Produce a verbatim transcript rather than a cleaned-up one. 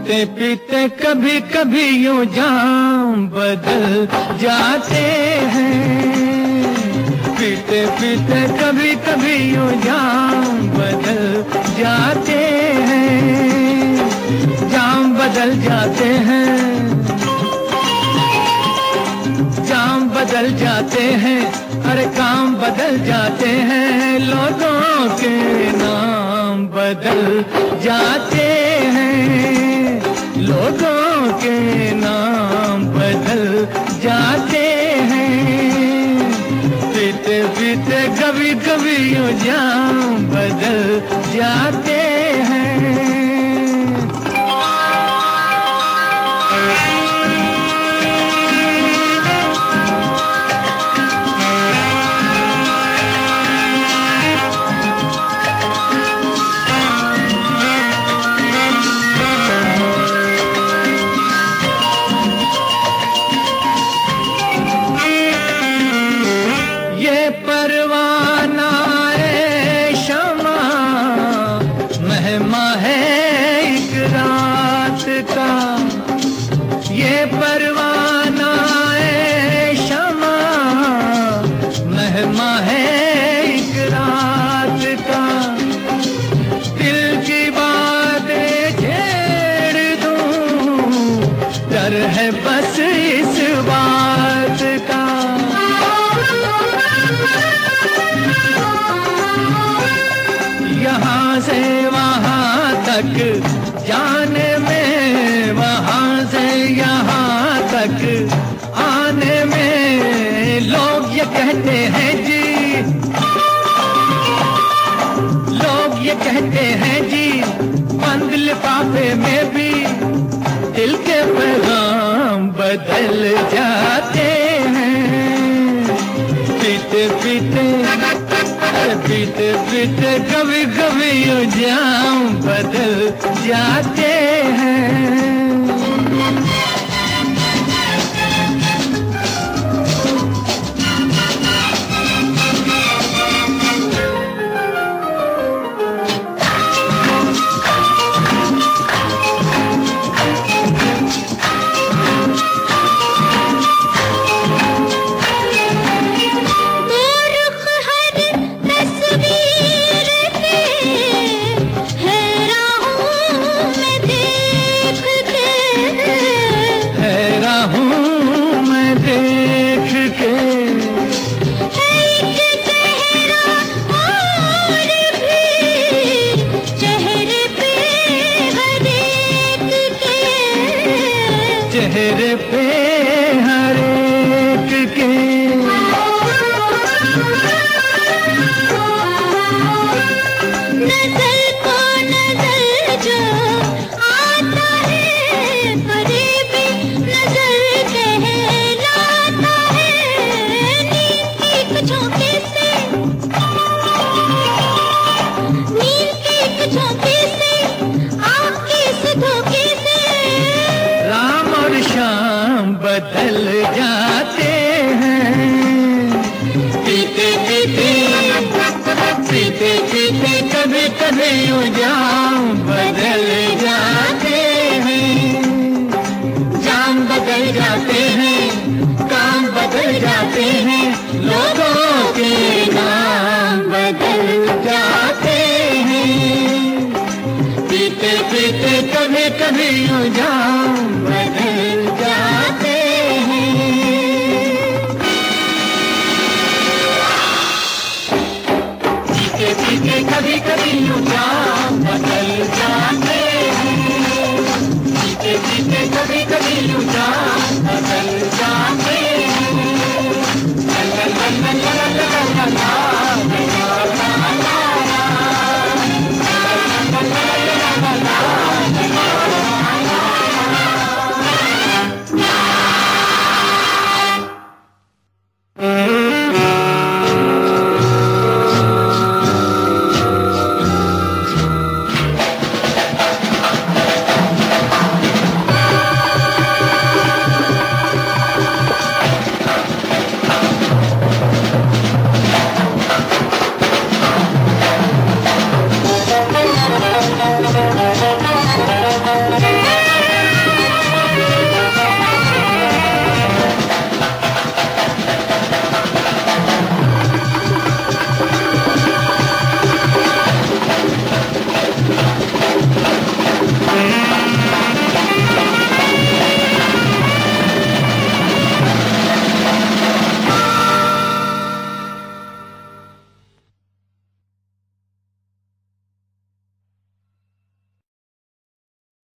पीते पीते कभी कभी यूं जाम बदल जाते हैं। पीते पीते कभी कभी यूं जाम बदल जाते हैं। जाम बदल जाते हैं, जाम बदल जाते हैं, अरे काम बदल जाते हैं। लोगों के नाम बदल जाते हैं, लोगों के नाम बदल जाते हैं। पीते पीते कभी कभी यूं जाम बदल जाते हैं। परवाना ए शमा मेहमा है एक रात का। ये परवाना ए शमा मेहमा है एक रात का। दिल की बातें छेड़ दूं, डर है बस इस बात का। यहाँ से वहाँ तक जाने में, वहाँ से यहाँ तक आने में लोग ये कहते हैं जी, लोग ये कहते हैं जी, बंद लिफाफे में भी दिल के पैगाम बदल जाते हैं। पीते पीते पीते पीते कभी कभी यूं जाम बदल जाते हैं। चेहरे पे हर एक के नजर को नजर जो आता है, करीबी नजर कहलाता है। नींद की कुछ झोंके से, नींद की कुछ झोंके से, आँख की इस धोखे से राम और शाम बदल जाते हैं। पीते पीते पीते पीते कभी कभी यूं जाम बदल जाते हैं। जाम बदल जाते हैं, काम बदल जाते हैं, लोगों के नाम बदल जाते हैं। पीते पीते कभी कभी यूं जाम बदल जाते हैं। पीते पीते कभी कभी यूं जाम बदल जाते हैं। पीते पीते कभी कभी यूं जाम